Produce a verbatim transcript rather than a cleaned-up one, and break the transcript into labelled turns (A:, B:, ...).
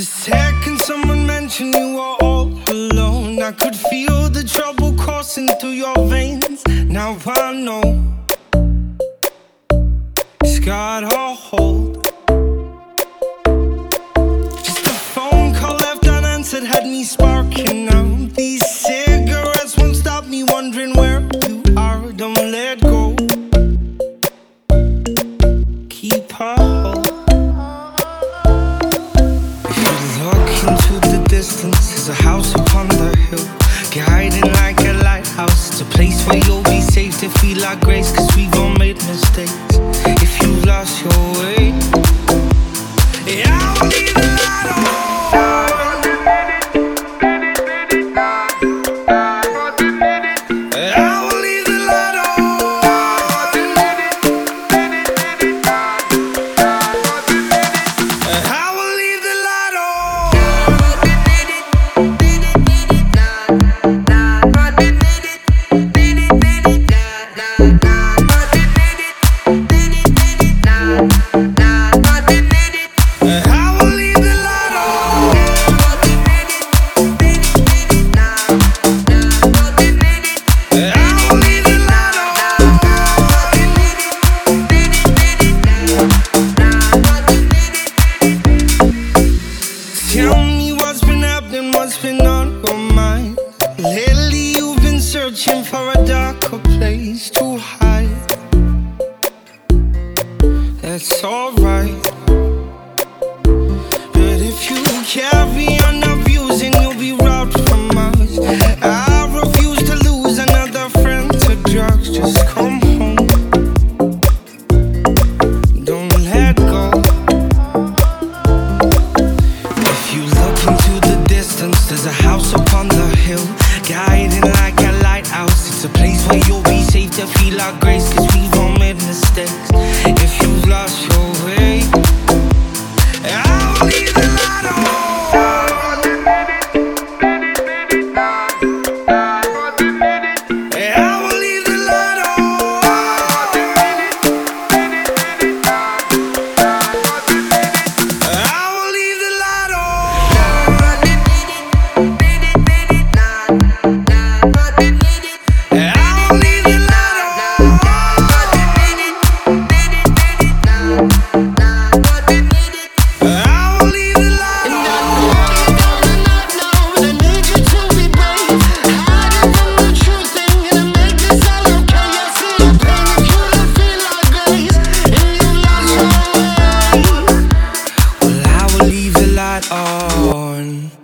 A: The second someone mentioned you were all alone, I could feel the trouble coursing through your veins. Now I know it's got a hold. Just a phone call left unanswered had me sparking now. These cigarettes won't stop me wondering where you are. Don't let go, keep a hold. Into the distance, there's a house upon the hill, guiding like a lighthouse. It's a place where you'll be safe to feel like grace, cause we've all made mistakes. If you've lost your way, yeah, I will leave the light on. I will leave the light on. I will leave the light on. Tell me what's been happening, what's been on your mind. Lately you've been searching for a darker place to hide. That's alright, but if you carry on abusing, you'll be robbed from us. I refuse to lose another friend to drugs. Just come home, don't let go. There's a house upon the hill, guiding like a lighthouse. It's a place where you'll be safe to feel our grace, cause we've all made mistakes. If you've lost your way, I will leave the light on. I will leave the light on. I will leave the light on. On